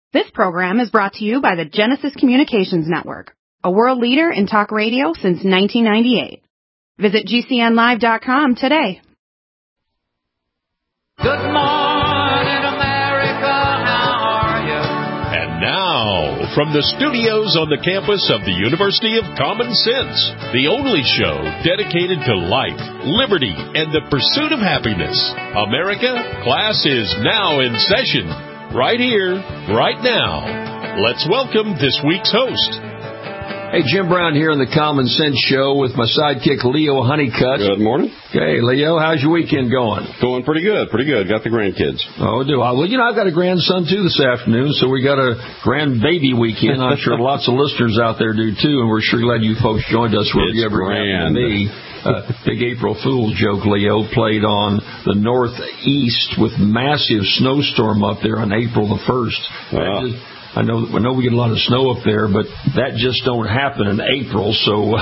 This program is brought to you by the Genesis Communications Network, a world leader in talk radio since 1998. Visit GCNlive.com today. Good morning, America, how are you? And now, from the studios on the campus of the University of Common Sense, the only show dedicated to life, liberty, and the pursuit of happiness, America, class is now in session. Right here, right now. Let's welcome this week's host. Hey, Jim Brown here on the Common Sense Show with my sidekick, Leo Honeycutt. Good morning. Hey, Leo, how's your weekend going? Going pretty good, pretty good. Got the grandkids. Oh, do I? Well, I've got a grandson, too, this afternoon, so we got a grandbaby weekend. I'm sure lots of listeners out there do, too, and we're sure glad you folks joined us wherever you ever happen to be. Big April Fool's joke, Leo, played on the northeast with massive snowstorm up there on April the 1st. I know we get a lot of snow up there, but that just don't happen in April. So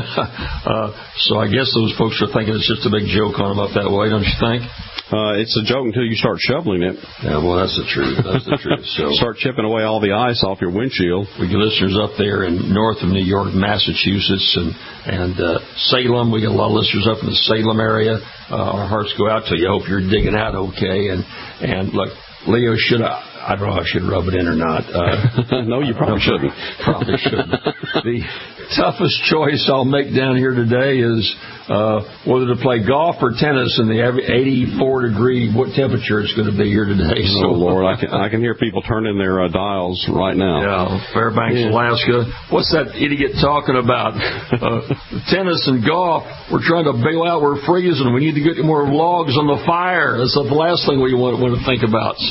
I guess those folks are thinking it's just a big joke on them up that way, don't you think? It's a joke until you start shoveling it. Yeah, well, that's the truth. That's the truth. So start chipping away all the ice off your windshield. We get listeners up there in north of New York, Massachusetts, and Salem. We get a lot of listeners up in the Salem area. Our hearts go out to you. I hope you're digging out okay. And look, Leo, I don't know if I should rub it in or not. No, you probably shouldn't. Probably shouldn't. The toughest choice I'll make down here today is whether to play golf or tennis in the 84-degree temperature it's going to be here today. So, Lord, I can hear people turning their dials right now. Yeah, Fairbanks, Alaska. What's that idiot talking about? Tennis and golf. We're trying to bail out. We're freezing. We need to get more logs on the fire. That's the last thing we want to think about. So,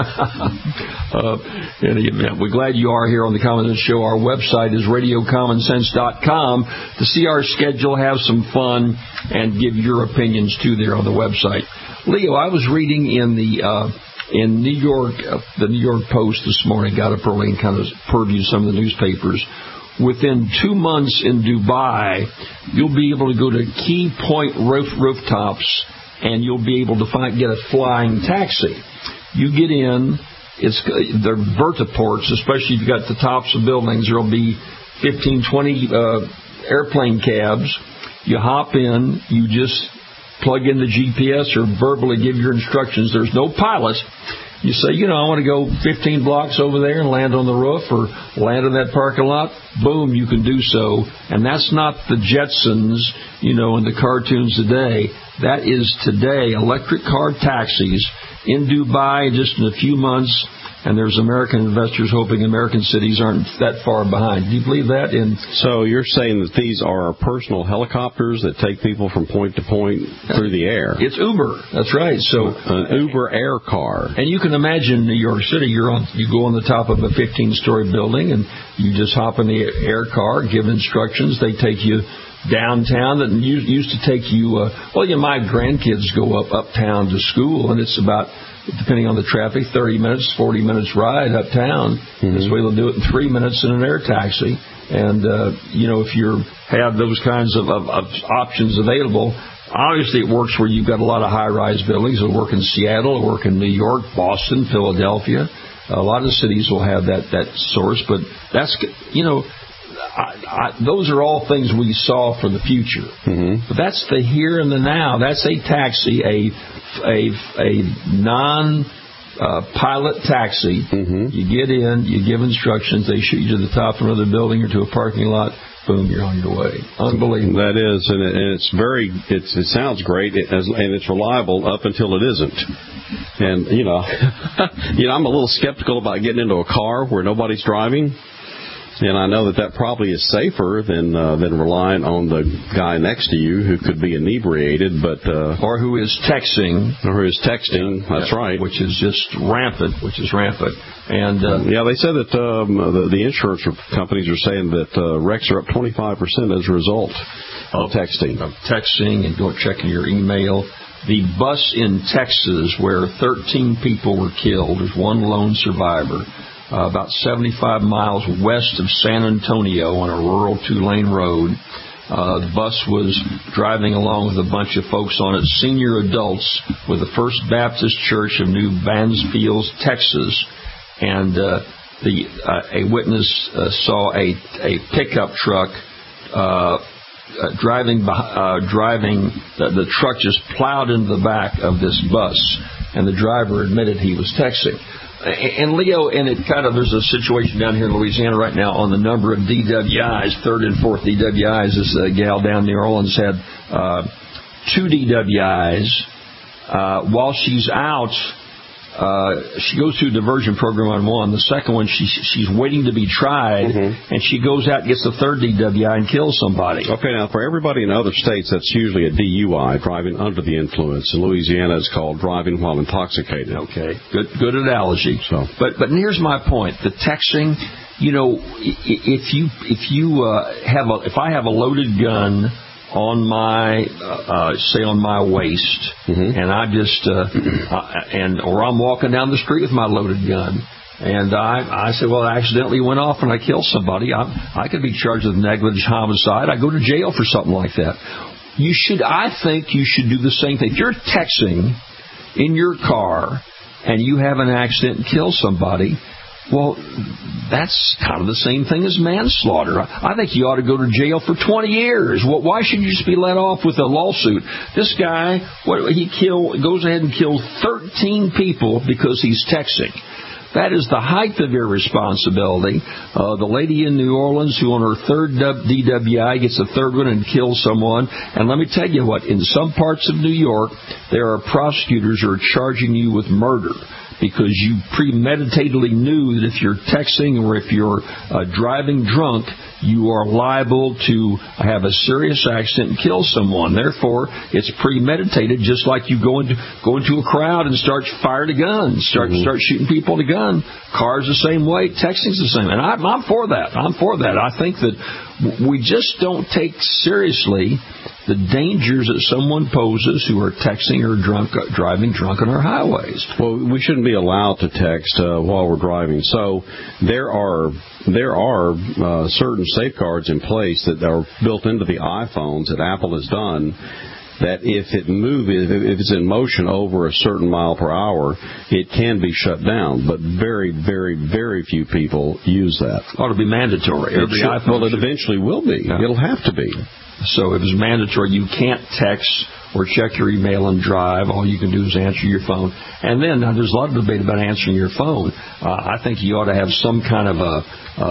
in any event, we're glad you are here on the Common Sense Show. Our website is radiocommonsense.com. To see our schedule, have some fun, and give your opinions, too, there on the website. Leo, I was reading in New York, the New York Post this morning, got up early and kind of previewed some of the newspapers. Within 2 months in Dubai, you'll be able to go to Key Point rooftops, and you'll be able to get a flying taxi. You get in, they're vertiports, especially if you've got the tops of buildings. There'll be 15, 20 airplane cabs. You hop in, you just plug in the GPS or verbally give your instructions. There's no pilot. You say, I want to go 15 blocks over there and land on the roof or land in that parking lot. Boom, you can do so. And that's not the Jetsons, in the cartoons today. That is today, electric car taxis in Dubai just in a few months. And there's American investors hoping American cities aren't that far behind. Do you believe that? So you're saying that these are personal helicopters that take people from point to point through the air? It's Uber. That's right. So an Uber air car. And you can imagine New York City. You go on the top of a 15-story building, and you just hop in the air car, give instructions. They take you downtown. That used to take you. My grandkids go uptown to school, and it's about, depending on the traffic, 30 minutes, 40 minutes ride uptown. Mm-hmm. This way they'll do it in 3 minutes in an air taxi. And, if you have those kinds of options available, obviously it works where you've got a lot of high-rise buildings. It'll work in Seattle, it'll work in New York, Boston, Philadelphia. A lot of cities will have that source. But that's, those are all things we saw for the future. Mm-hmm. But that's the here and the now. That's a taxi, a non-pilot taxi. Mm-hmm. You get in, you give instructions, they shoot you to the top of another building or to a parking lot. Boom, you're on your way. Unbelievable. That is, and it sounds great, and it's reliable up until it isn't. And I'm a little skeptical about getting into a car where nobody's driving. And I know that probably is safer than relying on the guy next to you who could be inebriated, or who is texting. That's right. Which is just rampant. And they said that the insurance companies are saying that wrecks are up 25% as a result of texting. And go checking your email. The bus in Texas where 13 people were killed, there's one lone survivor. About 75 miles west of San Antonio on a rural 2-lane road. The bus was driving along with a bunch of folks on it, senior adults, with the First Baptist Church of New Mansfield, Texas. And a witness saw a pickup truck driving. The truck just plowed into the back of this bus, and the driver admitted he was texting. And Leo, there's a situation down here in Louisiana right now on the number of DWIs, third and fourth DWIs. This gal down in New Orleans had 2 DWIs. While she's out, she goes through a diversion program on one. The second one, she's waiting to be tried, and she goes out and gets the third DWI and kills somebody. Okay, now for everybody in other states, that's usually a DUI, driving under the influence. In Louisiana, it's called driving while intoxicated. Okay, good analogy. So, but here's my point: the texting. If I have a loaded gun on my on my waist, and I just or I'm walking down the street with my loaded gun, and I say, well, I accidentally went off and I killed somebody. I could be charged with negligent homicide. I go to jail for something like that. I think you should do the same thing. If you're texting in your car and you have an accident and kill somebody, well, that's kind of the same thing as manslaughter. I think you ought to go to jail for 20 years. Well, why should you just be let off with a lawsuit? This guy, goes ahead and kills 13 people because he's texting. That is the height of irresponsibility. The lady in New Orleans who on her third DWI gets a third one and kills someone. And let me tell you what, in some parts of New York, there are prosecutors who are charging you with murder, because you premeditatedly knew that if you're texting or if you're driving drunk, you are liable to have a serious accident and kill someone. Therefore, it's premeditated, just like you go into a crowd and start firing a gun, start shooting people with a gun. Cars the same way, texting's the same. And I'm for that. I think that we just don't take seriously the dangers that someone poses who are texting or driving drunk on our highways. Well, we shouldn't be allowed to text while we're driving. So there are certain safeguards in place that are built into the iPhones that Apple has done, that if it's in motion over a certain mile per hour, it can be shut down. But very, very, very few people use that. It ought to be mandatory. It eventually will be. Yeah. It'll have to be. So if it's mandatory, you can't text or check your email and drive. All you can do is answer your phone. And then there's a lot of debate about answering your phone. I think you ought to have some kind of a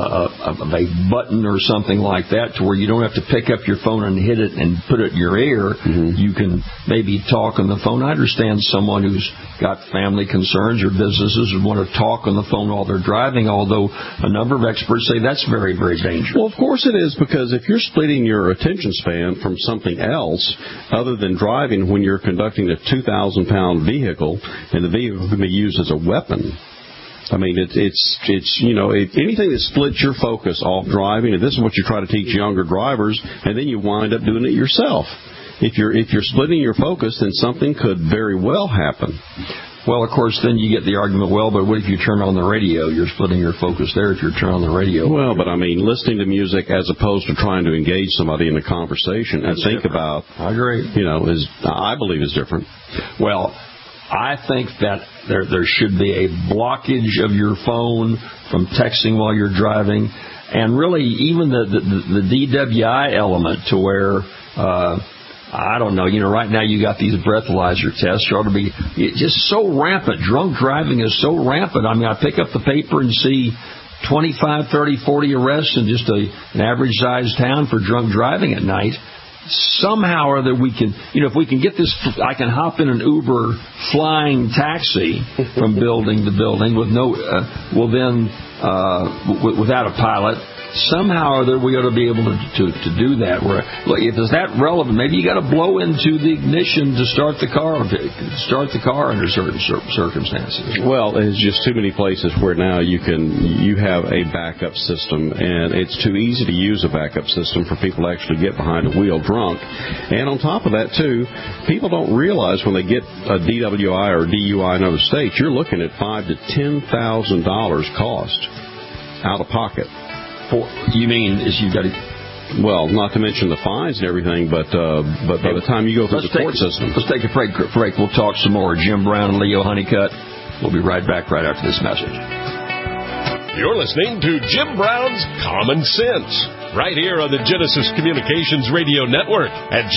button or something like that to where you don't have to pick up your phone and hit it and put it in your ear. You can maybe talk on the phone. I understand someone who's got family concerns or businesses who want to talk on the phone while they're driving, although a number of experts say that's very, very dangerous. Well, of course it is, because if you're splitting your attention span from something else other than driving when you're conducting a 2,000-pound vehicle, and the vehicle can be used as a weapon. I mean, it's anything that splits your focus off driving, and this is what you try to teach younger drivers, and then you wind up doing it yourself. If you're splitting your focus, then something could very well happen. Well, of course, then you get the argument, well, but what if you turn on the radio? You're splitting your focus there if you turn on the radio. Well, but I mean, listening to music as opposed to trying to engage somebody in a conversation and think about, I agree. I believe is different. Well, I think that there should be a blockage of your phone from texting while you're driving, and really even the DWI element to where I don't know. Right now you got these breathalyzer tests. You ought to be just so rampant. Drunk driving is so rampant. I mean, I pick up the paper and see 25, 30, 40 arrests in just an average-sized town for drunk driving at night. Somehow or other we can, if we can get this, I can hop in an Uber flying taxi from building to building with without a pilot. Somehow or other we ought to be able to do that. Where, look, if it's that relevant, maybe you got to blow into the ignition to start the car under certain circumstances. Well, there's just too many places where now you have a backup system, and it's too easy to use a backup system for people to actually get behind a wheel drunk. And on top of that, too, people don't realize when they get a DWI or DUI in other states, you're looking at $5,000 to $10,000 cost out of pocket. You mean is you got to? Well, not to mention the fines and everything, but by the time you go through the court system. Let's take a break. We'll talk some more. Jim Brown and Leo Honeycutt. We'll be right back right after this message. You're listening to Jim Brown's Common Sense, right here on the Genesis Communications Radio Network at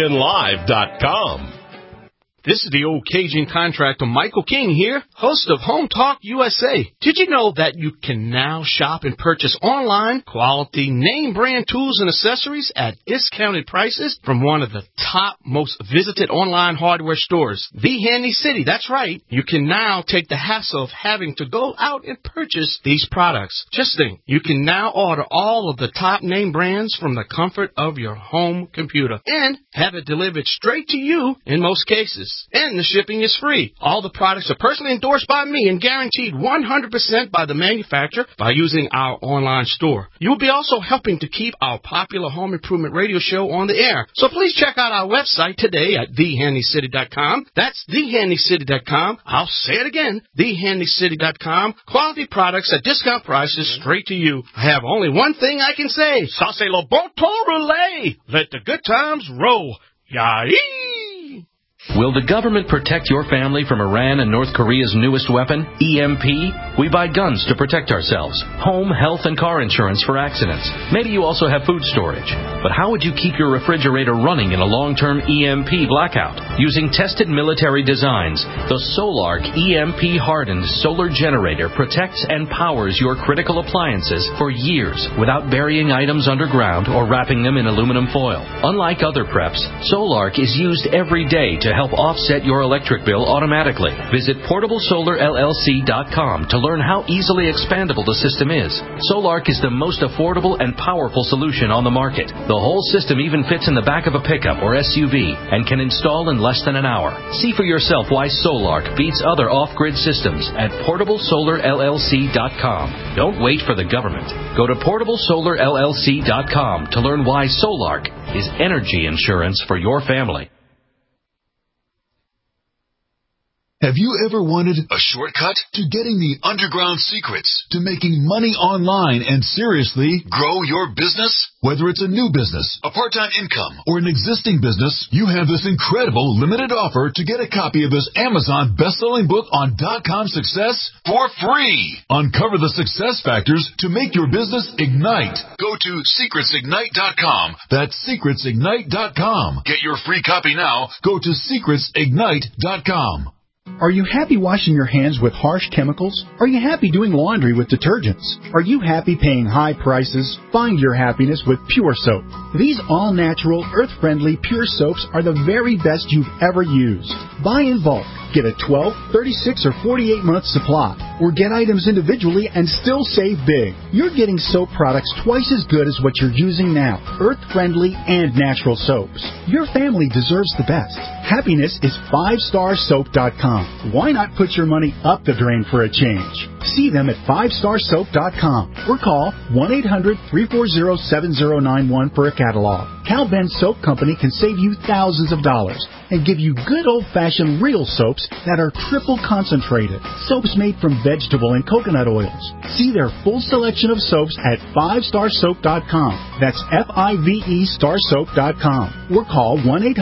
GCNlive.com. This is the old Cajun contractor Michael King here, host of Home Talk USA. Did you know that you can now shop and purchase online quality name brand tools and accessories at discounted prices from one of the top most visited online hardware stores, The Handy City? That's right. You can now take the hassle of having to go out and purchase these products. Just think, you can now order all of the top name brands from the comfort of your home computer and have it delivered straight to you in most cases. And the shipping is free. All the products are personally endorsed by me and guaranteed 100% by the manufacturer by using our online store. You'll be also helping to keep our popular home improvement radio show on the air. So please check out our website today at thehandycity.com. That's thehandycity.com. I'll say it again, thehandycity.com. Quality products at discount prices straight to you. I have only one thing I can say. Ça c'est le bon temps roulé. Let the good times roll. Yay! Will the government protect your family from Iran and North Korea's newest weapon, EMP? We buy guns to protect ourselves, home, health, and car insurance for accidents. Maybe you also have food storage. But how would you keep your refrigerator running in a long-term EMP blackout? Using tested military designs, the Solark EMP-hardened solar generator protects and powers your critical appliances for years without burying items underground or wrapping them in aluminum foil. Unlike other preps, Solark is used every day to help offset your electric bill automatically. Visit PortableSolarLLC.com to learn how easily expandable the system is. Solark is the most affordable and powerful solution on the market. The whole system even fits in the back of a pickup or SUV and can install in less than an hour. See for yourself why Solark beats other off-grid systems at PortableSolarLLC.com. Don't wait for the government. Go to PortableSolarLLC.com to learn why Solark is energy insurance for your family. Have you ever wanted a shortcut to getting the underground secrets to making money online and seriously grow your business? Whether it's a new business, a part-time income, or an existing business, you have this incredible limited offer to get a copy of this Amazon best-selling book on .com success for free. Uncover the success factors to make your business ignite. Go to secretsignite.com. That's secretsignite.com. Get your free copy now. Go to secretsignite.com. Are you happy washing your hands with harsh chemicals? Are you happy doing laundry with detergents? Are you happy paying high prices? Find your happiness with Pure Soap. These all-natural, earth-friendly Pure Soaps are the very best you've ever used. Buy in bulk. Get a 12, 36, or 48-month supply. Or get items individually and still save big. You're getting soap products twice as good as what you're using now. Earth-friendly and natural soaps. Your family deserves the best. Happiness is 5starsoap.com. Why not put your money up the drain for a change? See them at 5starsoap.com or call 1-800-340-7091 for a catalog. Cal Ben Soap Company can save you thousands of dollars and give you good old-fashioned real soaps that are triple concentrated. Soaps made from vegetable and coconut oils. See their full selection of soaps at 5starsoap.com. That's F-I-V-E starsoap.com. Or call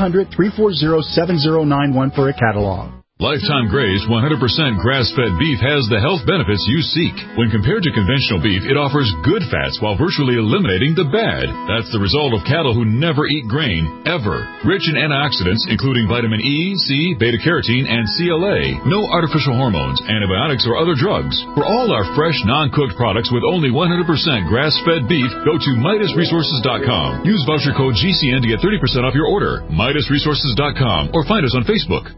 1-800-340-7091 for a catalog. Lifetime Graze 100% grass-fed beef has the health benefits you seek. When compared to conventional beef, it offers good fats while virtually eliminating the bad. That's the result of cattle who never eat grain, ever. Rich in antioxidants, including vitamin E, C, beta-carotene, and CLA. No artificial hormones, antibiotics, or other drugs. For all our fresh, non-cooked products with only 100% grass-fed beef, go to MidasResources.com. Use voucher code GCN to get 30% off your order. MidasResources.com or find us on Facebook.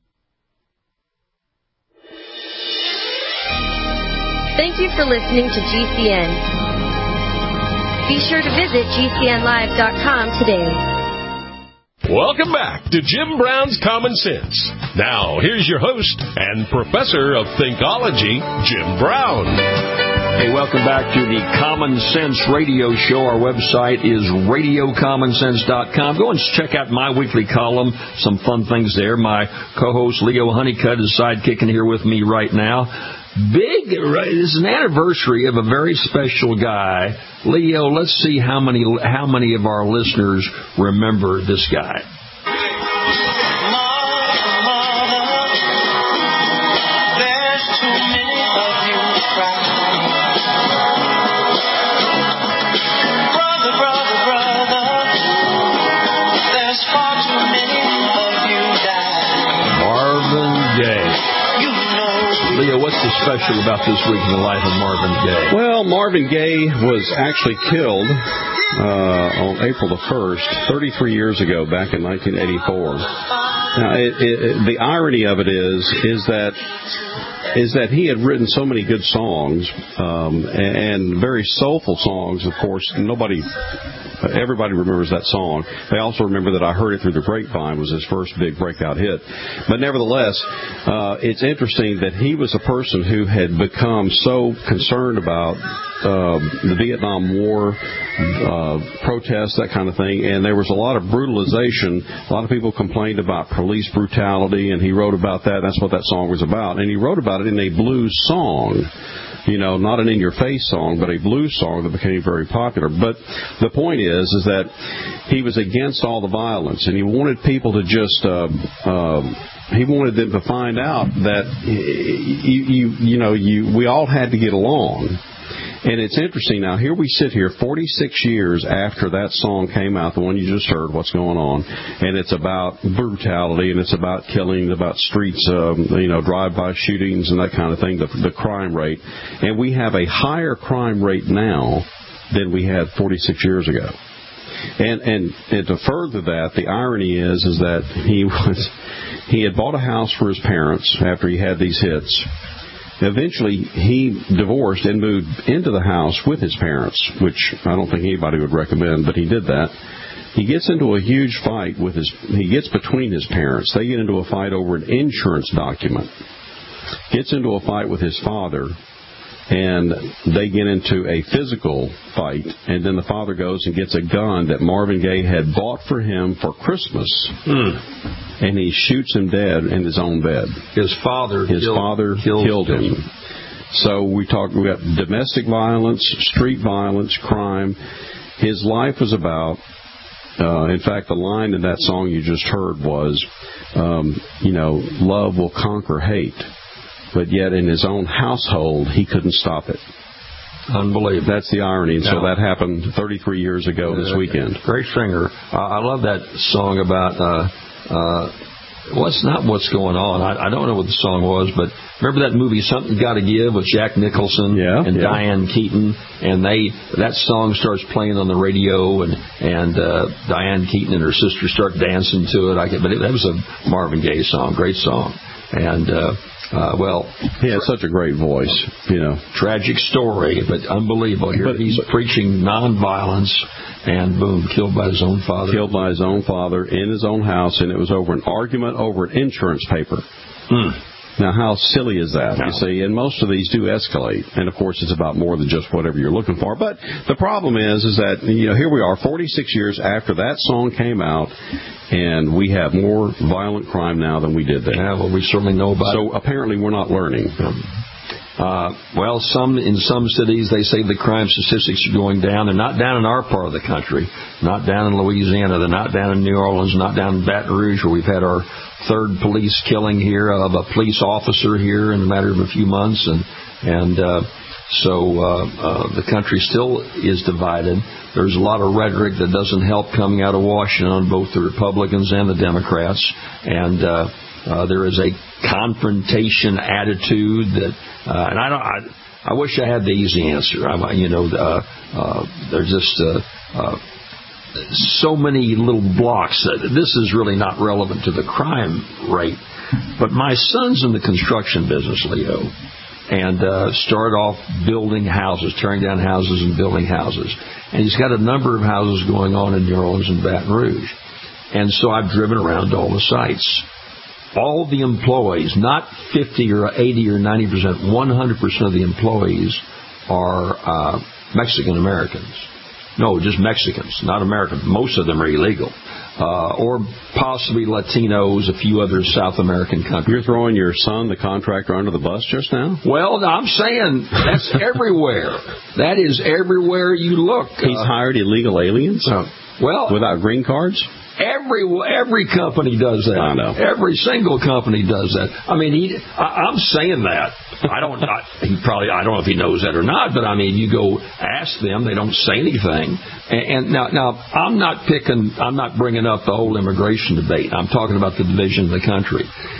Thank you for listening to GCN. Be sure to visit GCNlive.com today. Welcome back to Jim Brown's Common Sense. Now, here's your host and professor of Thinkology, Jim Brown. Hey, welcome back to the Common Sense Radio Show. Our website is RadioCommonSense.com. Go and check out my weekly column. Some fun things there. My co-host Leo Honeycutt is sidekicking here with me right now. This is an anniversary of a very special guy. Leo, let's see how many of our listeners remember this guy. so special about this week in the life of Marvin Gaye? Well, Marvin Gaye was actually killed on April the 1st, 33 years ago, back in 1984. Now, the irony of it is that he had written so many good songs, and very soulful songs. Of course, everybody remembers that song. They also remember that I Heard It Through the Grapevine was his first big breakout hit. But nevertheless, it's interesting that he was a person who had become so concerned about the Vietnam War, protests, that kind of thing, and there was a lot of brutalization. A lot of people complained about police brutality, and he wrote about that. That's what that song was about. And he wrote about it in a blues song. Not an in-your-face song, but a blues song that became very popular. But the point is that he was against all the violence, and he wanted people to just, he wanted them to find out that, we all had to get along. And it's interesting now, here we sit here 46 years after that song came out, the one you just heard, What's Going On, and it's about brutality, and it's about killing, about streets, drive-by shootings and that kind of thing, the crime rate. And we have a higher crime rate now than we had 46 years ago. And to further that, the irony is that he had bought a house for his parents after he had these hits. Eventually, he divorced and moved into the house with his parents, which I don't think anybody would recommend, but he did that. He gets into a huge fight he gets between his parents. They get into a fight over an insurance document. Gets into a fight with his father, and they get into a physical fight, and then the father goes and gets a gun that Marvin Gaye had bought for him for Christmas, and he shoots him dead in his own bed. His father killed him. So we got domestic violence, street violence, crime. His life was about, in fact, the line in that song you just heard was, love will conquer hate. But yet in his own household, he couldn't stop it. Unbelievable. That's the irony. And so that happened 33 years ago this weekend. Great singer. I love that song about, it's not What's Going On. I don't know what the song was, but remember that movie, Something Gotta Give, with Jack Nicholson and Diane Keaton? And that song starts playing on the radio, and Diane Keaton and her sister start dancing to it. But that was a Marvin Gaye song. Great song. And, he has such a great voice, Tragic story, but unbelievable. He's preaching nonviolence, and boom, killed by his own father. Killed by his own father in his own house, and it was over an argument over an insurance paper. Now, how silly is that? You see, and most of these do escalate, and of course, it's about more than just whatever you're looking for. But the problem is that here we are, 46 years after that song came out, and we have more violent crime now than we did then. Yeah, well, we certainly know about it. So apparently, we're not learning. In some cities, they say the crime statistics are going down. They're not down in our part of the country, not down in Louisiana. They're not down in New Orleans, not down in Baton Rouge, where we've had our third police killing here of a police officer here in a matter of a few months. So the country still is divided. There's a lot of rhetoric that doesn't help coming out of Washington on both the Republicans and the Democrats. And there is a confrontation attitude that, and I wish I had the easy answer. There's just so many little blocks. This is really not relevant to the crime rate. But my son's in the construction business, Leo, and started off building houses, tearing down houses and building houses. And he's got a number of houses going on in New Orleans and Baton Rouge. And so I've driven around all the sites. All the employees, not 50 or 80 or 90%, 100% of the employees are Mexican Americans. No, just Mexicans, not American. Most of them are illegal. Or possibly Latinos, a few other South American countries. You're throwing your son, the contractor, under the bus just now? Well, I'm saying that's everywhere. That is everywhere you look. He's hired illegal aliens? Without green cards? Every company does that. I know. Every single company does that. I mean, I'm saying that. I don't know if he knows that or not, but I mean, you go ask them, they don't say anything. And now I'm not bringing up the whole immigration debate. I'm talking about the division of the country.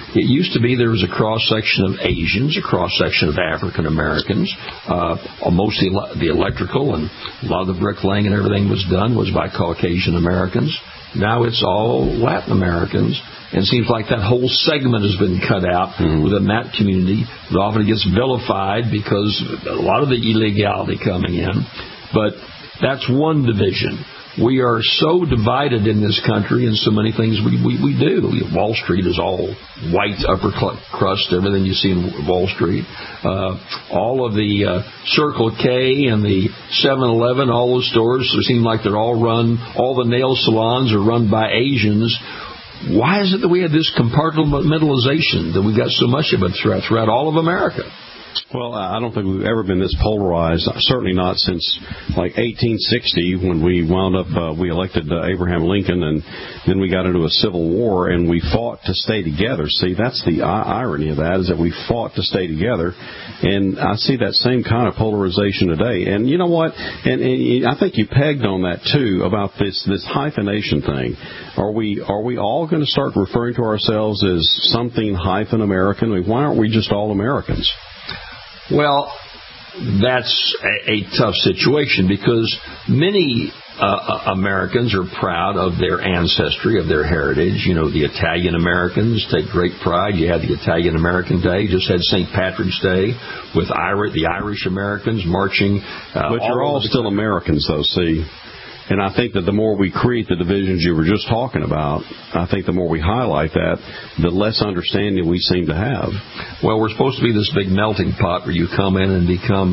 It used to be there was a cross-section of Asians, a cross-section of African Americans. Mostly the electrical and a lot of the bricklaying and everything was by Caucasian Americans. Now it's all Latin Americans. And it seems like that whole segment has been cut out within that community. It often gets vilified because a lot of the illegality coming in. But that's one division. We are so divided in this country in so many things we do. Wall Street is all white upper crust, everything you see in Wall Street. All of the Circle K and the 7-Eleven, all those stores seem like they're all run, all the nail salons are run by Asians. Why is it that we have this compartmentalization, that we've got so much of it throughout all of America? Well, I don't think we've ever been this polarized, certainly not since, 1860 when we wound up, we elected Abraham Lincoln, and then we got into a civil war, and we fought to stay together. See, that's the irony of that, is that we fought to stay together, and I see that same kind of polarization today. And you know what? And I think you pegged on that, too, about this hyphenation thing. Are we all going to start referring to ourselves as something hyphen American? I mean, why aren't we just all Americans? Well, that's a tough situation because many Americans are proud of their ancestry, of their heritage. You know, the Italian Americans take great pride. You had the Italian American Day. You just had St. Patrick's Day with the Irish Americans marching. But you're all still Americans, though, see. And I think that the more we create the divisions you were just talking about, I think the more we highlight that, the less understanding we seem to have. Well, we're supposed to be this big melting pot where you come in and become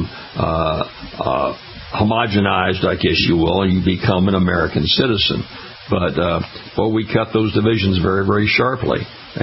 homogenized, I guess you will, and you become an American citizen. But, we cut those divisions very, very sharply.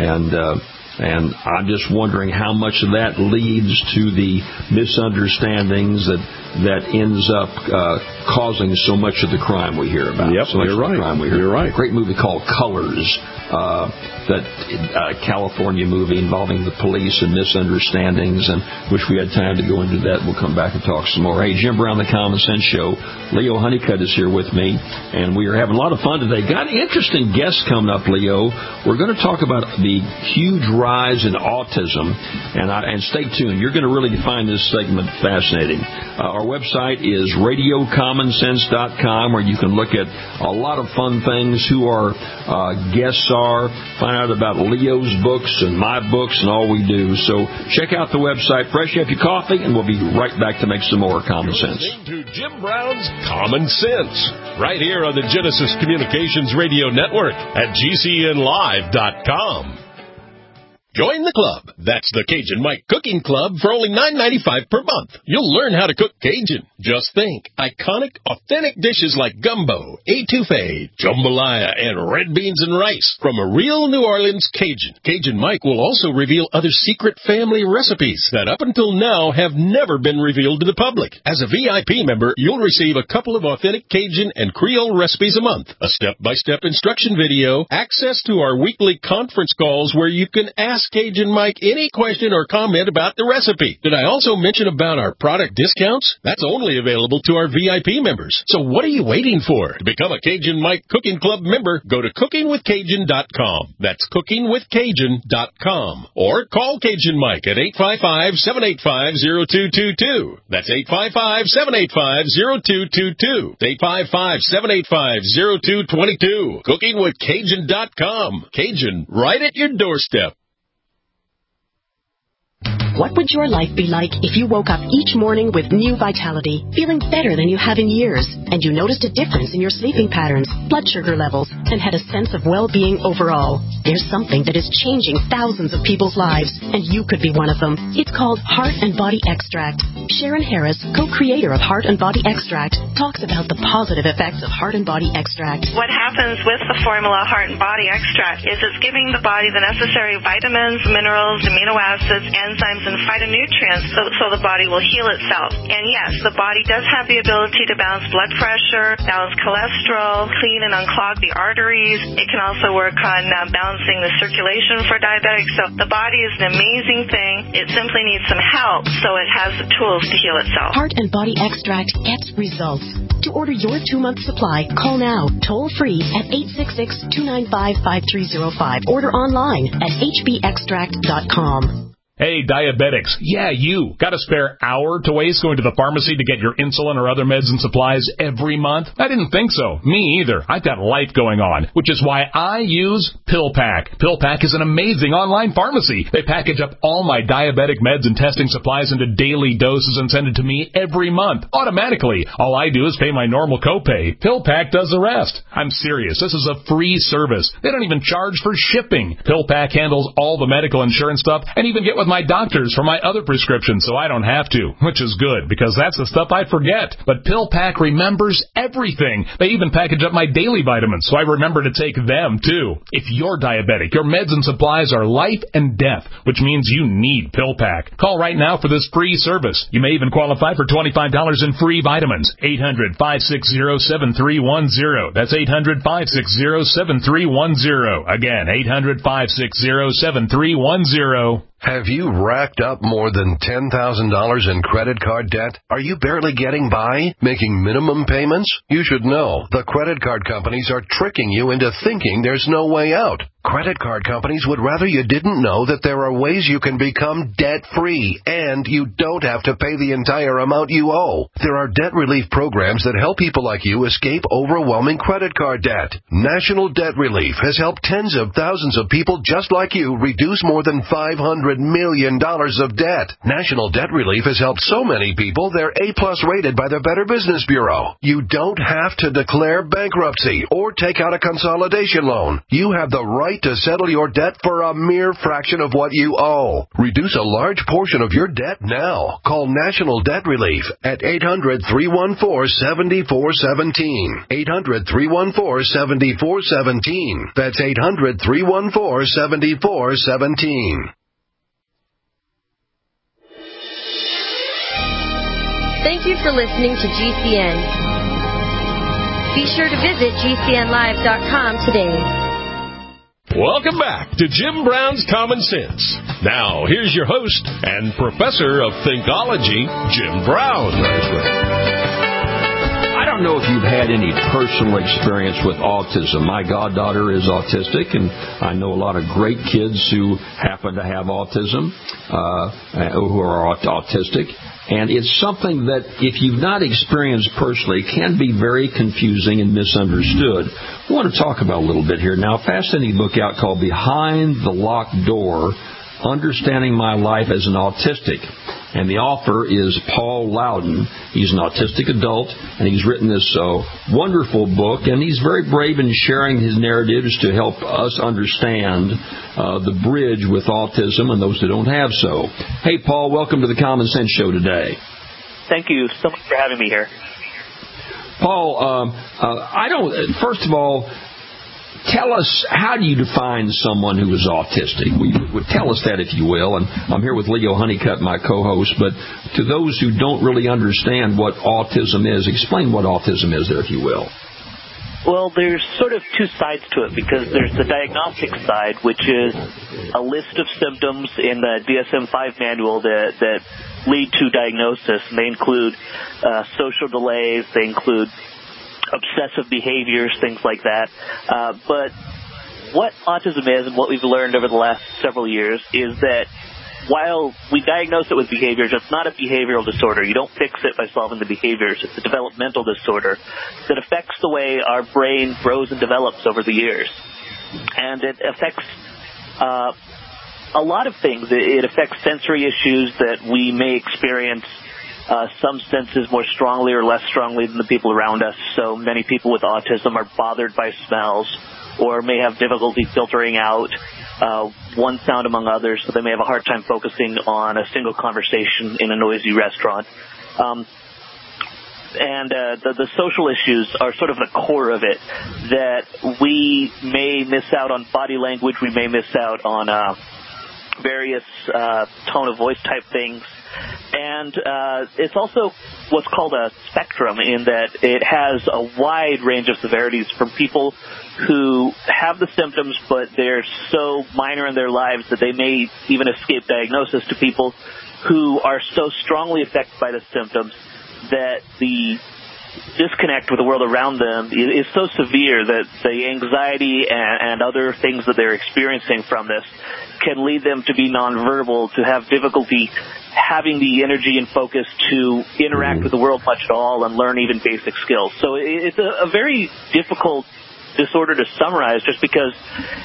And I'm just wondering how much of that leads to the misunderstandings that ends up causing so much of the crime we hear about. Yep, you're right. You're right. A great movie called Colors, that California movie involving the police and misunderstandings, and wish we had time to go into that. We'll come back and talk some more. Hey, Jim Brown, the Common Sense Show. Leo Honeycutt is here with me, and we are having a lot of fun today. Got an interesting guest coming up, Leo. We're going to talk about the huge rise in autism, and stay tuned. You're going to really find this segment fascinating. Our website is RadioCommonSense.com, where you can look at a lot of fun things, who our guests are, find out about Leo's books and my books and all we do. So check out the website, fresh up your coffee, and we'll be right back to make some more Common Sense. Listening to Jim Brown's Common Sense, right here on the Genesis Communications Radio Network at GCNlive.com. Join the club. That's the Cajun Mike Cooking Club for only $9.95 per month. You'll learn how to cook Cajun. Just think, iconic, authentic dishes like gumbo, etouffee, jambalaya, and red beans and rice from a real New Orleans Cajun. Cajun Mike will also reveal other secret family recipes that up until now have never been revealed to the public. As a VIP member, you'll receive a couple of authentic Cajun and Creole recipes a month, a step-by-step instruction video, access to our weekly conference calls where you can ask Cajun Mike any question or comment about the recipe. Did I also mention about our product discounts? That's only available to our VIP members. So what are you waiting for? To become a Cajun Mike Cooking Club member, go to cookingwithcajun.com. That's cookingwithcajun.com. Or call Cajun Mike at 855-785-0222. That's 855-785-0222. 855-785-0222. Cookingwithcajun.com. Cajun, right at your doorstep. What would your life be like if you woke up each morning with new vitality, feeling better than you have in years, and you noticed a difference in your sleeping patterns, blood sugar levels, and had a sense of well-being overall? There's something that is changing thousands of people's lives, and you could be one of them. It's called Heart and Body Extract. Sharon Harris, co-creator of Heart and Body Extract, talks about the positive effects of Heart and Body Extract. What happens with the formula Heart and Body Extract is it's giving the body the necessary vitamins, minerals, amino acids, enzymes, and phytonutrients so the body will heal itself. And yes, the body does have the ability to balance blood pressure, balance cholesterol, clean and unclog the arteries. It can also work on balancing the circulation for diabetics. So the body is an amazing thing. It simply needs some help, so it has the tools to heal itself. Heart and Body Extract gets results. To order your 2-month supply, call now, toll-free at 866-295-5305. Order online at hbextract.com. Hey, diabetics. Yeah, you. Got a spare hour to waste going to the pharmacy to get your insulin or other meds and supplies every month? I didn't think so. Me either. I've got life going on, which is why I use PillPack. PillPack is an amazing online pharmacy. They package up all my diabetic meds and testing supplies into daily doses and send it to me every month, automatically. All I do is pay my normal copay. PillPack does the rest. I'm serious. This is a free service. They don't even charge for shipping. PillPack handles all the medical insurance stuff and even get with my doctors for my other prescriptions so I don't have to, which is good because that's the stuff I forget. But PillPack remembers everything. They even package up my daily vitamins so I remember to take them too. If you're diabetic, your meds and supplies are life and death, which means you need PillPack. Call right now for this free service. You may even qualify for $25 in free vitamins. 800-560-7310. That's 800-560-7310. Again, 800-560-7310. Have you racked up more than $10,000 in credit card debt? Are you barely getting by, making minimum payments? You should know the credit card companies are tricking you into thinking there's no way out. Credit card companies would rather you didn't know that there are ways you can become debt-free, and you don't have to pay the entire amount you owe. There are debt relief programs that help people like you escape overwhelming credit card debt. National Debt Relief has helped tens of thousands of people just like you reduce more than $500 million of debt. National Debt Relief has helped so many people they're A-plus rated by the Better Business Bureau. You don't have to declare bankruptcy or take out a consolidation loan. You have the right to settle your debt for a mere fraction of what you owe. Reduce a large portion of your debt now. Call National Debt Relief at 800-314-7417. 800-314-7417. That's 800-314-7417. Thank you for listening to GCN. Be sure to visit GCNlive.com today. Welcome back to Jim Brown's Common Sense. Now, here's your host and professor of Thinkology, Jim Brown. I don't know if you've had any personal experience with autism. My goddaughter is autistic, and I know a lot of great kids who happen to have autism, who are autistic. And it's something that, if you've not experienced personally, can be very confusing and misunderstood. I want to talk about a little bit here. Now, a fascinating book out called Behind the Locked Door, Understanding My Life as an Autistic. And the author is Paul Loudon. He's an autistic adult, and he's written this wonderful book, and he's very brave in sharing his narratives to help us understand the bridge with autism and those that don't have so. Hey, Paul, welcome to the Common Sense Show today. Thank you so much for having me here. Paul, first of all, tell us, how do you define someone who is autistic? Tell us that, if you will. And I'm here with Leo Honeycutt, my co-host. But to those who don't really understand what autism is, explain what autism is there, if you will. Well, there's sort of two sides to it, because there's the diagnostic side, which is a list of symptoms in the DSM-5 manual that lead to diagnosis. And they include social delays, they include obsessive behaviors, things like that. But what autism is, and what we've learned over the last several years, is that while we diagnose it with behaviors, it's not a behavioral disorder. You don't fix it by solving the behaviors. It's a developmental disorder that affects the way our brain grows and develops over the years. And it affects a lot of things. It affects sensory issues that we may experience some senses more strongly or less strongly than the people around us. So many people with autism are bothered by smells or may have difficulty filtering out one sound among others, so they may have a hard time focusing on a single conversation in a noisy restaurant. The social issues are sort of the core of it, that we may miss out on body language, we may miss out on various tone of voice type things. And it's also what's called a spectrum, in that it has a wide range of severities, from people who have the symptoms but they're so minor in their lives that they may even escape diagnosis, to people who are so strongly affected by the symptoms that the disconnect with the world around them is so severe that the anxiety and other things that they're experiencing from this can lead them to be nonverbal, to have difficulty having the energy and focus to interact with the world much at all and learn even basic skills. So it's a very difficult disorder to summarize, just because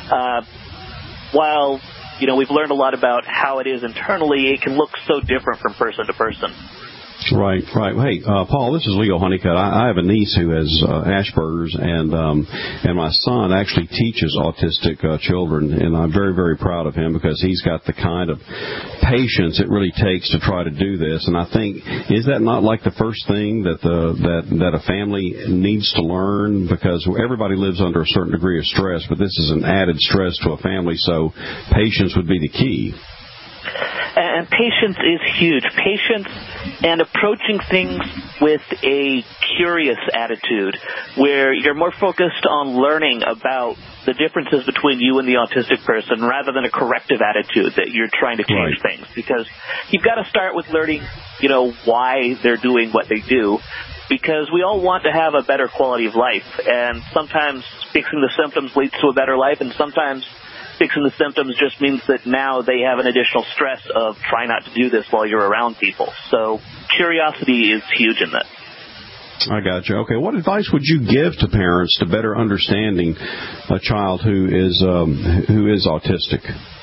while we've learned a lot about how it is internally, it can look so different from person to person. Right. Hey, Paul, this is Leo Honeycutt. I have a niece who has Asperger's, and my son actually teaches autistic children, and I'm very, very proud of him because he's got the kind of patience it really takes to try to do this. And I think, is that not like the first thing that a family needs to learn? Because everybody lives under a certain degree of stress, but this is an added stress to a family, so patience would be the key. And patience is huge. Patience and approaching things with a curious attitude, where you're more focused on learning about the differences between you and the autistic person rather than a corrective attitude that you're trying to change things. Because you've got to start with learning, why they're doing what they do. Because we all want to have a better quality of life. And sometimes fixing the symptoms leads to a better life, and sometimes fixing the symptoms just means that now they have an additional stress of trying not to do this while you're around people. So curiosity is huge in that. I got you. Okay, what advice would you give to parents to better understanding a child who is autistic?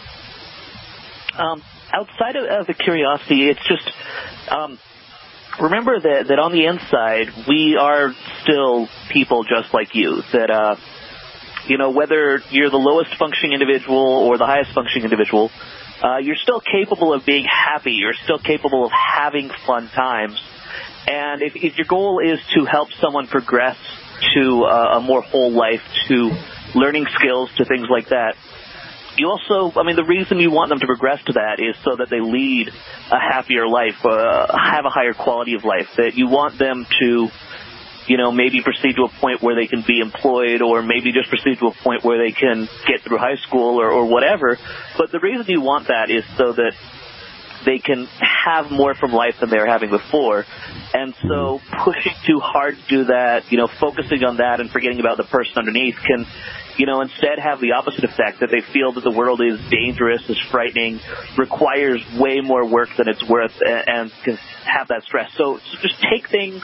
Outside of the curiosity, it's just remember that on the inside we are still people just like you. That whether you're the lowest functioning individual or the highest functioning individual, you're still capable of being happy. You're still capable of having fun times. And if your goal is to help someone progress to a more whole life, to learning skills, to things like that, you also, the reason you want them to progress to that is so that they lead a happier life, have a higher quality of life, that you want them to maybe proceed to a point where they can be employed, or maybe just proceed to a point where they can get through high school or whatever. But the reason you want that is so that they can have more from life than they were having before. And so pushing too hard to do that, focusing on that and forgetting about the person underneath can, instead have the opposite effect, that they feel that the world is dangerous, is frightening, requires way more work than it's worth, and can have that stress. So just take things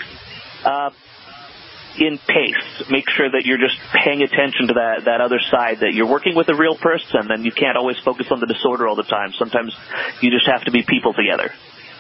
in pace. Make sure that you're just paying attention to that other side, that you're working with a real person, and you can't always focus on the disorder all the time. Sometimes you just have to be people together.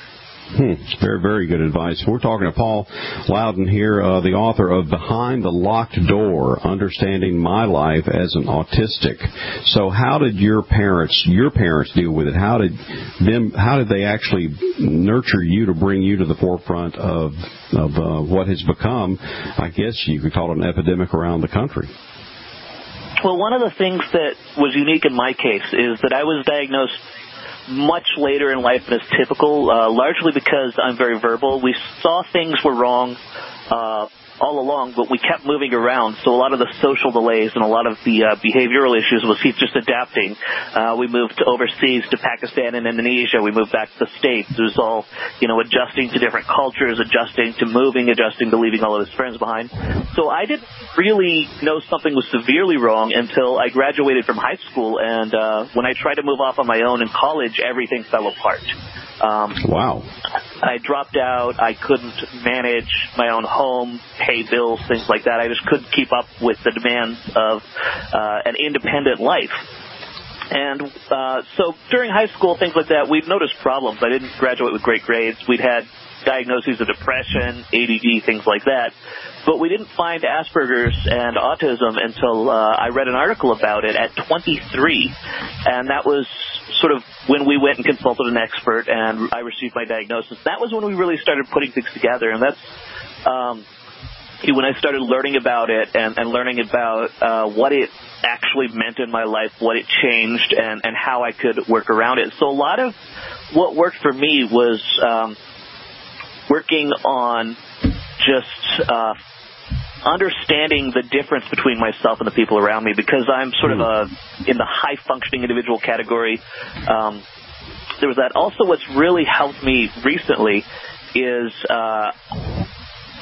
Very, very good advice. We're talking to Paul Loudon here, the author of Behind the Locked Door, Understanding My Life as an Autistic. So how did your parents deal with it? How did they actually nurture you to bring you to the forefront of what has become, I guess you could call it an epidemic around the country? Well, one of the things that was unique in my case is that I was diagnosed much later in life than is typical, largely because I'm very verbal. We saw things were wrong all along, but we kept moving around. So a lot of the social delays and a lot of the behavioral issues was he's just adapting. We moved overseas to Pakistan and Indonesia. We moved back to the States. It was all, adjusting to different cultures, adjusting to moving, adjusting to leaving all of his friends behind. So I didn't really know something was severely wrong until I graduated from high school. And when I tried to move off on my own in college, everything fell apart. Wow. I dropped out. I couldn't manage my own home, pay bills, things like that. I just couldn't keep up with the demands of an independent life. And so during high school, things like that, we'd noticed problems. I didn't graduate with great grades. We'd had diagnoses of depression, ADD, things like that. But we didn't find Asperger's and autism until I read an article about it at 23. And that was sort of when we went and consulted an expert and I received my diagnosis. That was when we really started putting things together. And that's when I started learning about it and learning about what it actually meant in my life, what it changed, and how I could work around it. So a lot of what worked for me was working on just understanding the difference between myself and the people around me, because I'm sort of in the high-functioning individual category. There was that. Also, what's really helped me recently is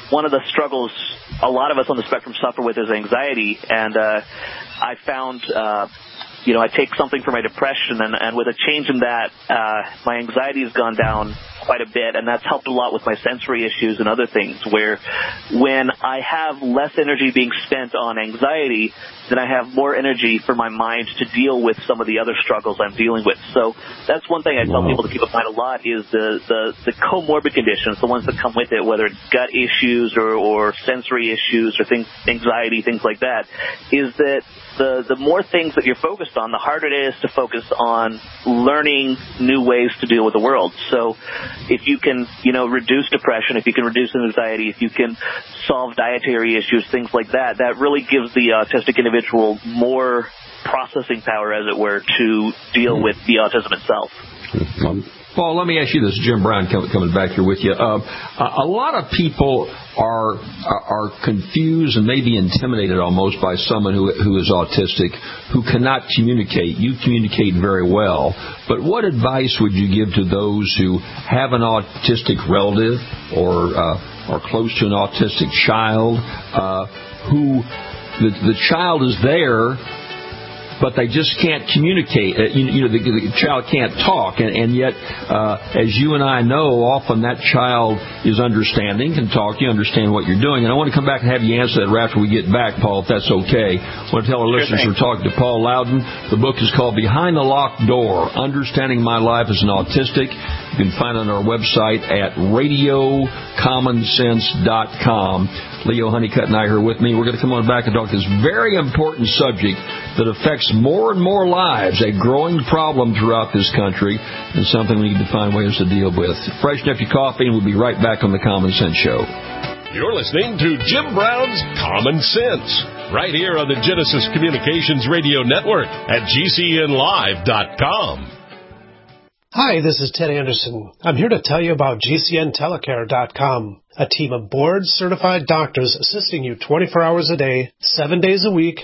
one of the struggles a lot of us on the spectrum suffer with is anxiety, and I found, I take something for my depression, and with a change in that, my anxiety has gone down quite a bit, and that's helped a lot with my sensory issues and other things, where when I have less energy being spent on anxiety, then I have more energy for my mind to deal with some of the other struggles I'm dealing with. So that's one thing I tell people to keep in mind a lot is the comorbid conditions, the ones that come with it, whether it's gut issues or sensory issues or things, anxiety, things like that, is that the more things that you're focused on, the harder it is to focus on learning new ways to deal with the world. So if you can, reduce depression, if you can reduce anxiety, if you can solve dietary issues, things like that, that really gives the autistic individual more processing power, as it were, to deal with the autism itself. Paul, let me ask you this. Jim Brown coming back here with you. A lot of people are confused and maybe intimidated almost by someone who is autistic, who cannot communicate. You communicate very well. But what advice would you give to those who have an autistic relative or are close to an autistic child, who the child is there, but they just can't communicate. The child can't talk, and yet, as you and I know, often that child is understanding, can talk, you understand what you're doing. And I want to come back and have you answer that right after we get back, Paul, if that's okay. I want to tell our listeners we're talking to Paul Loudon. The book is called Behind the Locked Door, Understanding My Life as an Autistic. You can find it on our website at RadioCommonSense.com. Leo Honeycutt and I are with me. We're going to come on back and talk this very important subject that affects more and more lives, a growing problem throughout this country, and something we need to find ways to deal with. Freshen up your coffee, and we'll be right back on The Common Sense Show. You're listening to Jim Brown's Common Sense, right here on the Genesis Communications Radio Network at GCNlive.com. Hi, this is Ted Anderson. I'm here to tell you about GCNtelecare.com, a team of board-certified doctors assisting you 24 hours a day, 7 days a week,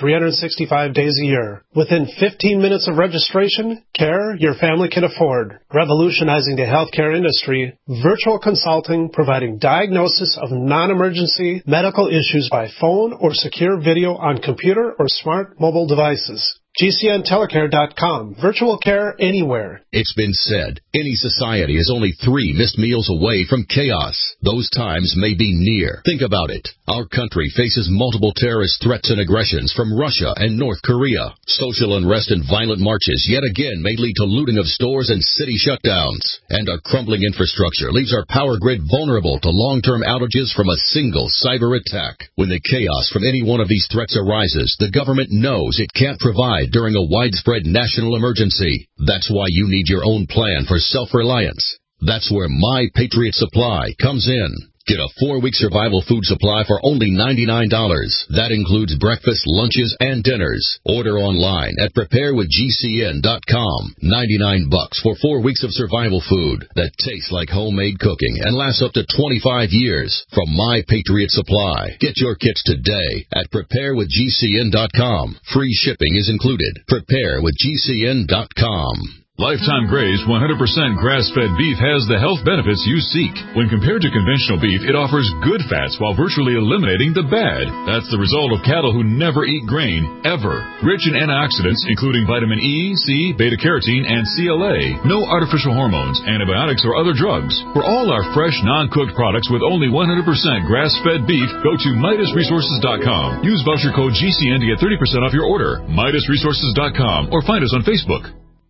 365 days a year. Within 15 minutes of registration, care your family can afford. Revolutionizing the healthcare industry, virtual consulting providing diagnosis of non-emergency medical issues by phone or secure video on computer or smart mobile devices. GCNtelecare.com. Virtual care anywhere. It's been said, any society is only 3 missed meals away from chaos. Those times may be near. Think about it. Our country faces multiple terrorist threats and aggressions from Russia and North Korea. Social unrest and violent marches yet again may lead to looting of stores and city shutdowns. And our crumbling infrastructure leaves our power grid vulnerable to long-term outages from a single cyber attack. When the chaos from any one of these threats arises, the government knows it can't provide during a widespread national emergency. That's why you need your own plan for self-reliance. That's where My Patriot Supply comes in. Get a 4-week survival food supply for only $99. That includes breakfast, lunches, and dinners. Order online at preparewithgcn.com. $99 for 4 weeks of survival food that tastes like homemade cooking and lasts up to 25 years from My Patriot Supply. Get your kits today at preparewithgcn.com. Free shipping is included. Preparewithgcn.com. Lifetime Graze 100% grass-fed beef has the health benefits you seek. When compared to conventional beef, it offers good fats while virtually eliminating the bad. That's the result of cattle who never eat grain, ever. Rich in antioxidants, including vitamin E, C, beta-carotene, and CLA. No artificial hormones, antibiotics, or other drugs. For all our fresh, non-cooked products with only 100% grass-fed beef, go to MidasResources.com. Use voucher code GCN to get 30% off your order. MidasResources.com or find us on Facebook.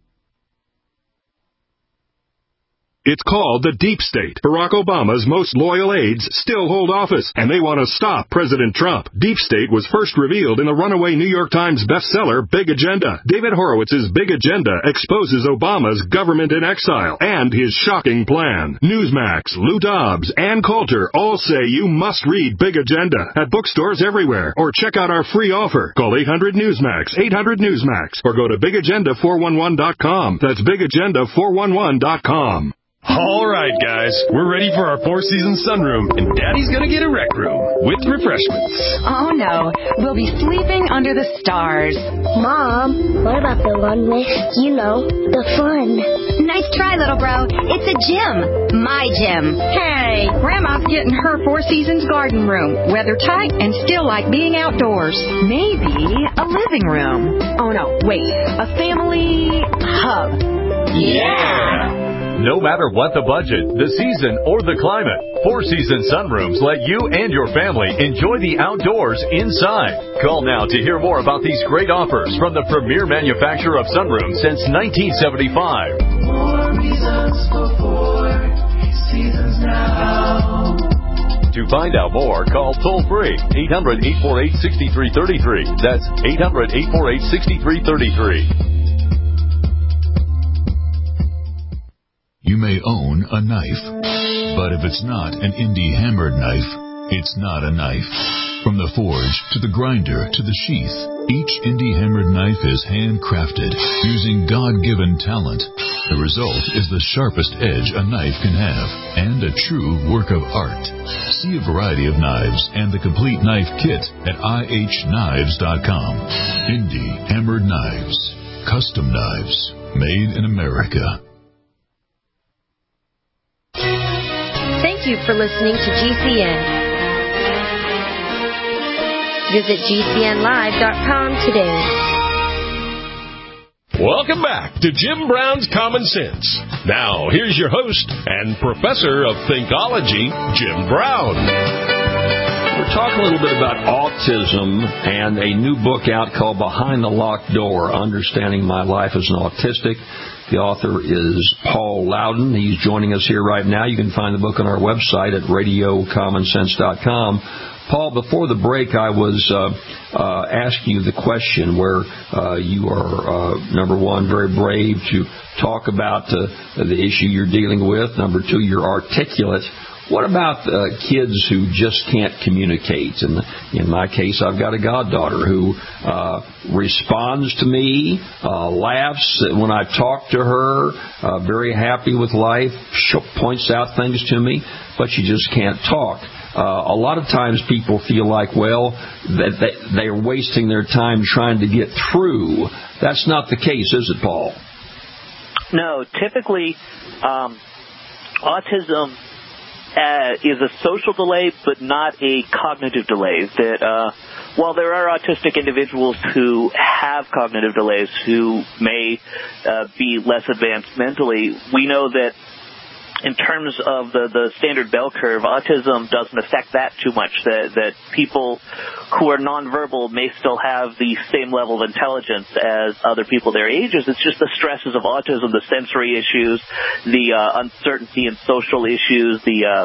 It's called the Deep State. Barack Obama's most loyal aides still hold office, and they want to stop President Trump. Deep State was first revealed in the runaway New York Times bestseller, Big Agenda. David Horowitz's Big Agenda exposes Obama's government in exile and his shocking plan. Newsmax, Lou Dobbs, and Coulter all say you must read Big Agenda at bookstores everywhere, or check out our free offer. Call 800-NEWSMAX, 800-NEWSMAX, or go to BigAgenda411.com. That's BigAgenda411.com. All right, guys, we're ready for our Four Seasons sunroom, and Daddy's gonna get a rec room with refreshments. Oh, no. We'll be sleeping under the stars. Mom, what about the one with, the fun? Nice try, little bro. It's a gym. My gym. Hey, Grandma's getting her Four Seasons garden room. Weather tight and still like being outdoors. Maybe a living room. Oh, no, wait. A family hub. Yeah! No matter what the budget, the season, or the climate, Four Seasons Sunrooms let you and your family enjoy the outdoors inside. Call now to hear more about these great offers from the premier manufacturer of sunrooms since 1975. More reasons for Four Seasons now. To find out more, call toll-free 800-848-6333. That's 800-848-6333. You may own a knife, but if it's not an indie hammered knife, it's not a knife. From the forge to the grinder to the sheath, each indie hammered knife is handcrafted using God-given talent. The result is the sharpest edge a knife can have and a true work of art. See a variety of knives and the complete knife kit at ihknives.com. Indie hammered knives, custom knives, made in America. Thank you for listening to GCN. Visit GCNlive.com today. Welcome back to Jim Brown's Common Sense. Now, here's your host and professor of Thinkology, Jim Brown. We're talking a little bit about autism and a new book out called Behind the Locked Door, Understanding My Life as an Autistic. The author is Paul Loudon. He's joining us here right now. You can find the book on our website at radiocommonsense.com. Paul, before the break, I was asking you the question where you are, number one, very brave to talk about the issue you're dealing with. Number two, you're articulate. What about kids who just can't communicate? And in my case, I've got a goddaughter who responds to me, laughs when I talk to her, very happy with life, points out things to me, but she just can't talk. A lot of times people feel like, that they are wasting their time trying to get through. That's not the case, is it, Paul? No, typically autism is a social delay, but not a cognitive delay. That while there are autistic individuals who have cognitive delays, who may be less advanced mentally, we know that in terms of the standard bell curve, autism doesn't affect that too much, that people who are nonverbal may still have the same level of intelligence as other people their ages. It's just the stresses of autism, the sensory issues, the uncertainty in social issues,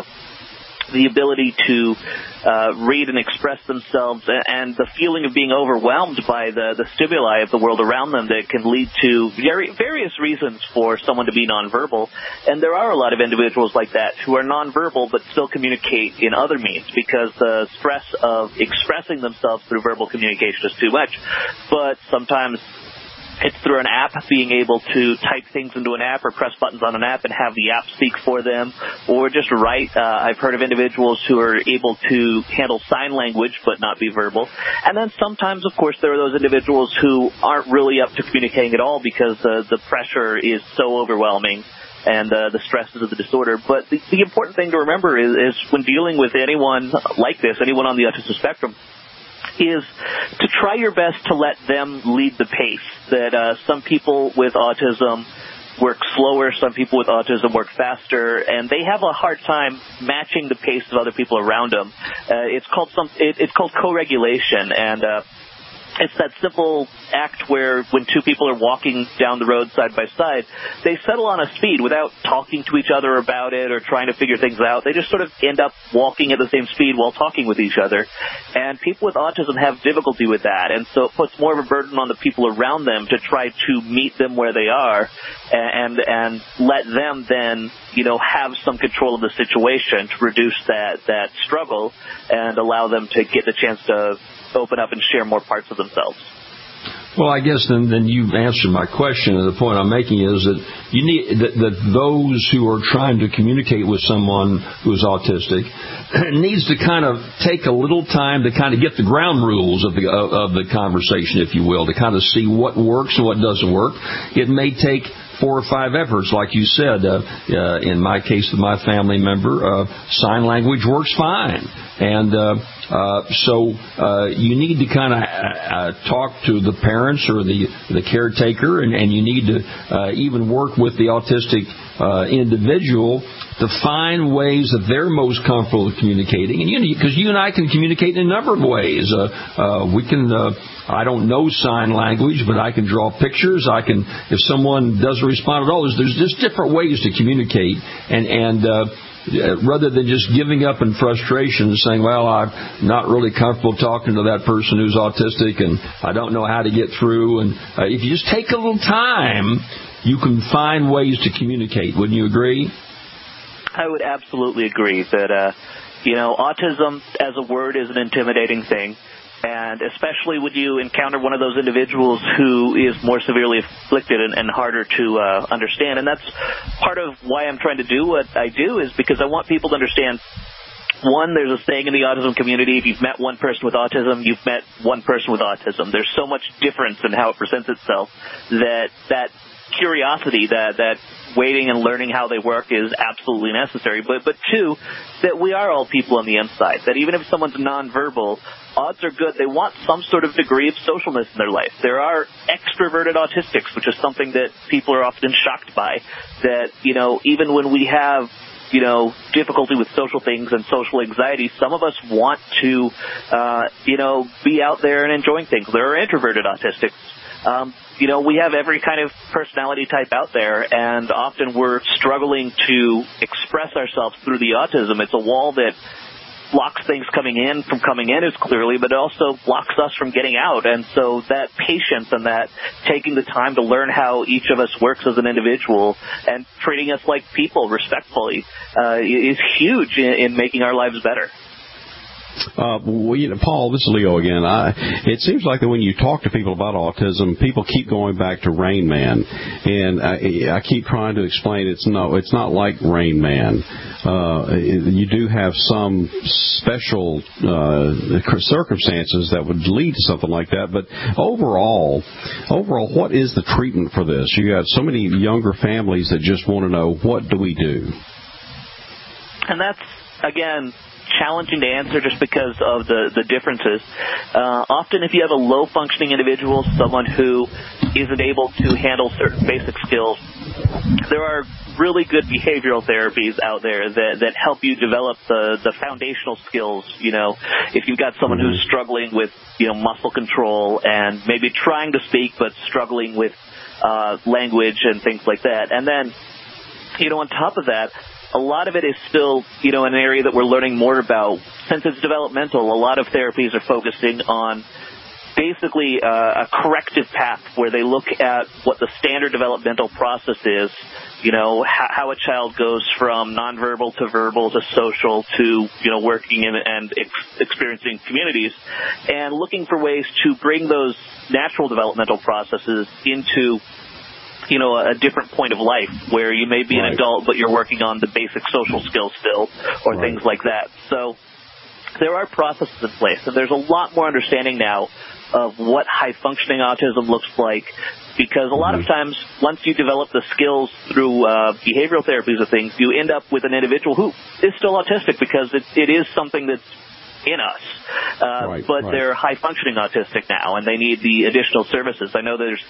the ability to read and express themselves, and the feeling of being overwhelmed by the stimuli of the world around them that can lead to various reasons for someone to be nonverbal. And there are a lot of individuals like that who are nonverbal but still communicate in other means because the stress of expressing themselves through verbal communication is too much. But sometimes it's through an app, being able to type things into an app or press buttons on an app and have the app speak for them, or just write. I've heard of individuals who are able to handle sign language but not be verbal. And then sometimes, of course, there are those individuals who aren't really up to communicating at all because the pressure is so overwhelming and the stresses of the disorder. But the important thing to remember is when dealing with anyone like this, anyone on the autism spectrum, is to try your best to let them lead the pace. That some people with autism work slower, some people with autism work faster, and they have a hard time matching the pace of other people around them. It's called co-regulation, and it's that simple act where when two people are walking down the road side by side, they settle on a speed without talking to each other about it or trying to figure things out. They just sort of end up walking at the same speed while talking with each other. And people with autism have difficulty with that, and so it puts more of a burden on the people around them to try to meet them where they are and let them then, have some control of the situation to reduce that struggle and allow them to get the chance to open up and share more parts of themselves. Well, I guess then you've answered my question, and the point I'm making is that you need that those who are trying to communicate with someone who's autistic needs to kind of take a little time to kind of get the ground rules of the conversation, if you will, to kind of see what works and what doesn't work. It may take 4 or 5 efforts, like you said. In my case, with my family member, sign language works fine. And so you need to kind of talk to the parents or the caretaker, and you need to even work with the autistic individual to find ways that they're most comfortable with communicating. And because you and I can communicate in a number of ways. We can. I don't know sign language, but I can draw pictures. I can. If someone doesn't respond at all, there's just different ways to communicate. And rather than just giving up in frustration and saying, well, I'm not really comfortable talking to that person who's autistic and I don't know how to get through. And if you just take a little time, you can find ways to communicate. Wouldn't you agree? I would absolutely agree that, autism as a word is an intimidating thing. And especially when you encounter one of those individuals who is more severely afflicted and harder to understand. And that's part of why I'm trying to do what I do, is because I want people to understand, one, there's a saying in the autism community, if you've met one person with autism, you've met one person with autism. There's so much difference in how it presents itself that curiosity, that waiting and learning how they work is absolutely necessary. But two, that we are all people on the inside, that even if someone's nonverbal, odds are good they want some sort of degree of socialness in their life. There are extroverted autistics, which is something that people are often shocked by, that, even when we have difficulty with social things and social anxiety, some of us want to, be out there and enjoying things. There are introverted autistics. We have every kind of personality type out there, and often we're struggling to express ourselves through the autism. It's a wall that blocks things coming in as clearly, but it also blocks us from getting out. And so that patience and that taking the time to learn how each of us works as an individual and treating us like people respectfully is huge in making our lives better. Paul, this is Leo again. It seems like that when you talk to people about autism, people keep going back to Rain Man, and I keep trying to explain it's not like Rain Man. You do have some special circumstances that would lead to something like that, but overall, what is the treatment for this? You got so many younger families that just want to know, what do we do? And that's, again, challenging to answer just because of the differences. Often if you have a low-functioning individual, someone who isn't able to handle certain basic skills, there are really good behavioral therapies out there that help you develop the foundational skills. If you've got someone who's struggling with, muscle control and maybe trying to speak but struggling with language and things like that. And then, on top of that, a lot of it is still, an area that we're learning more about. Since it's developmental, a lot of therapies are focusing on basically a corrective path where they look at what the standard developmental process is, how a child goes from nonverbal to verbal to social to, working in and experiencing communities, and looking for ways to bring those natural developmental processes into a different point of life where you may be an adult, but you're working on the basic social skills still, or things like that. So there are processes in place, and there's a lot more understanding now of what high-functioning autism looks like, because a lot of times, once you develop the skills through behavioral therapies or things, you end up with an individual who is still autistic because it is something that's in us. But they're high-functioning autistic now, and they need the additional services. I know there's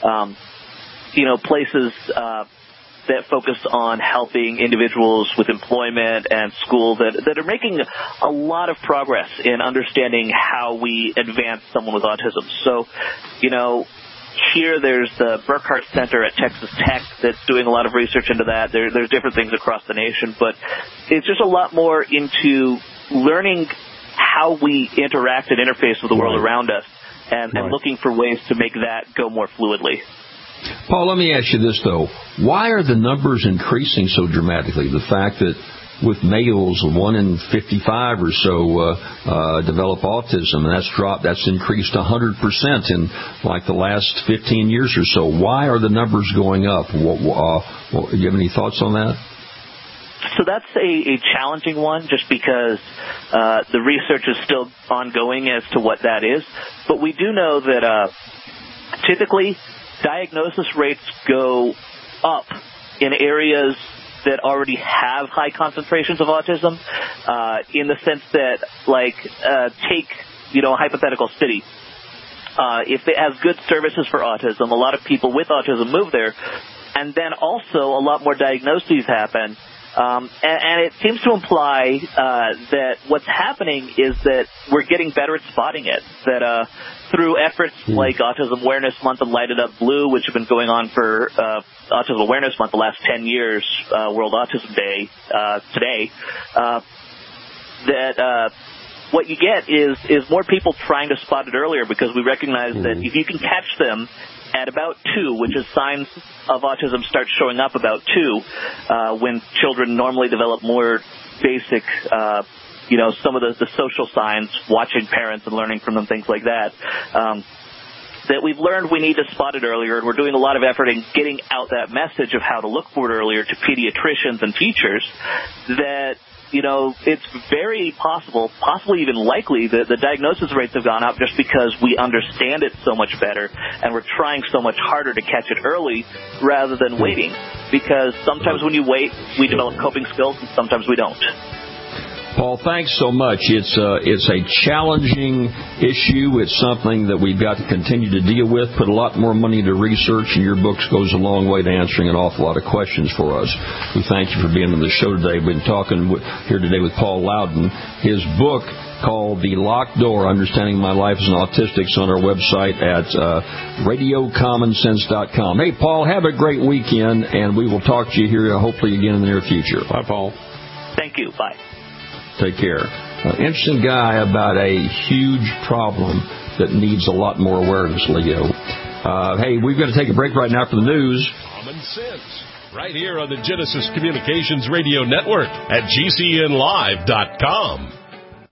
places that focus on helping individuals with employment and school that are making a lot of progress in understanding how we advance someone with autism. So, here there's the Burkhardt Center at Texas Tech that's doing a lot of research into that. There's different things across the nation, but it's just a lot more into learning how we interact and interface with the world around us and looking for ways to make that go more fluidly. Paul, let me ask you this, though. Why are the numbers increasing so dramatically? The fact that with males, 1 in 55 or so develop autism, and that's increased 100% in like the last 15 years or so. Why are the numbers going up? Do you have any thoughts on that? So that's a challenging one, just because the research is still ongoing as to what that is. But we do know that typically diagnosis rates go up in areas that already have high concentrations of autism, in the sense that, like, take, a hypothetical city. If it has good services for autism, a lot of people with autism move there, and then also a lot more diagnoses happen. And it seems to imply that what's happening is that we're getting better at spotting it, that through efforts like Autism Awareness Month and Light It Up Blue, which have been going on for Autism Awareness Month the last 10 years, World Autism Day today, that what you get is more people trying to spot it earlier, because we recognize that if you can catch them at about 2, which is signs of autism start showing up about 2, when children normally develop more basic, some of the social signs, watching parents and learning from them, things like that, that we've learned we need to spot it earlier, and we're doing a lot of effort in getting out that message of how to look for it earlier to pediatricians and teachers, that it's very possible, possibly even likely, that the diagnosis rates have gone up just because we understand it so much better and we're trying so much harder to catch it early rather than waiting. Because sometimes when you wait, we develop coping skills, and sometimes we don't. Paul, thanks so much. It's a challenging issue. It's something that we've got to continue to deal with, put a lot more money into research, and your books goes a long way to answering an awful lot of questions for us. We thank you for being on the show today. We've been talking here today with Paul Loudon. His book, called The Locked Door, Understanding My Life as an Autistic, on our website at radiocommonsense.com. Hey, Paul, have a great weekend, and we will talk to you here hopefully again in the near future. Bye, Paul. Thank you. Bye. Take care. Interesting guy about a huge problem that needs a lot more awareness, Leo. Hey, we've got to take a break right now for the news. Common Sense, right here on the Genesis Communications Radio Network at GCNlive.com.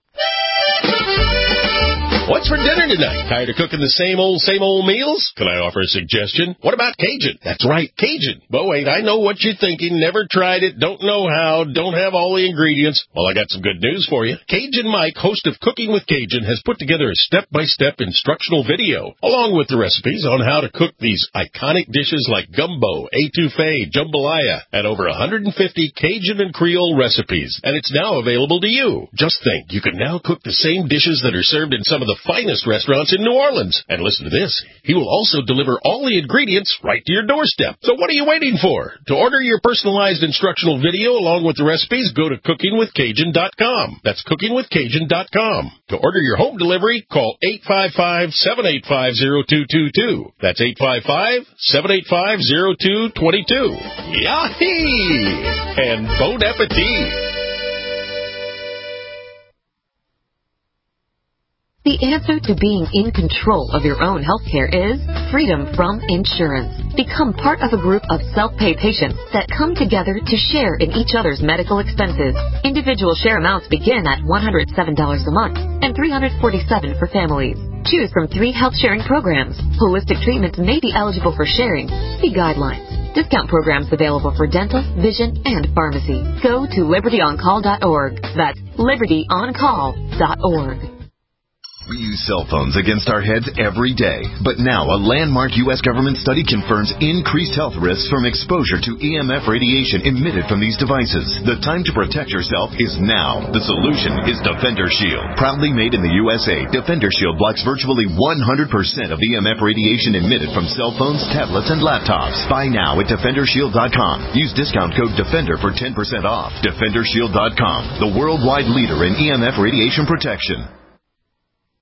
What's for dinner tonight? Tired of cooking the same old meals? Can I offer a suggestion? What about Cajun? That's right, Cajun. But wait, I know what you're thinking. Never tried it, don't know how, don't have all the ingredients. Well, I got some good news for you. Cajun Mike, host of Cooking with Cajun, has put together a step-by-step instructional video, along with the recipes on how to cook these iconic dishes like gumbo, etouffee, jambalaya, and over 150 Cajun and Creole recipes. And it's now available to you. Just think, you can now cook the same dishes that are served in some of the finest restaurants in New Orleans. And listen to this. He will also deliver all the ingredients right to your doorstep. So what are you waiting for? To order your personalized instructional video along with the recipes, go to cookingwithcajun.com. That's cookingwithcajun.com. To order your home delivery, call 855-785-0222. That's 855-785-0222. Yahee! And bon appetit! The answer to being in control of your own healthcare is freedom from insurance. Become part of a group of self-pay patients that come together to share in each other's medical expenses. Individual share amounts begin at $107 a month and $347 for families. Choose from 3 health-sharing programs. Holistic treatments may be eligible for sharing. See guidelines. Discount programs available for dental, vision, and pharmacy. Go to libertyoncall.org. That's libertyoncall.org. We use cell phones against our heads every day, but now a landmark U.S. government study confirms increased health risks from exposure to EMF radiation emitted from these devices. The time to protect yourself is now. The solution is Defender Shield. Proudly made in the USA, Defender Shield blocks virtually 100% of EMF radiation emitted from cell phones, tablets, and laptops. Buy now at DefenderShield.com. Use discount code DEFENDER for 10% off. DefenderShield.com, the worldwide leader in EMF radiation protection.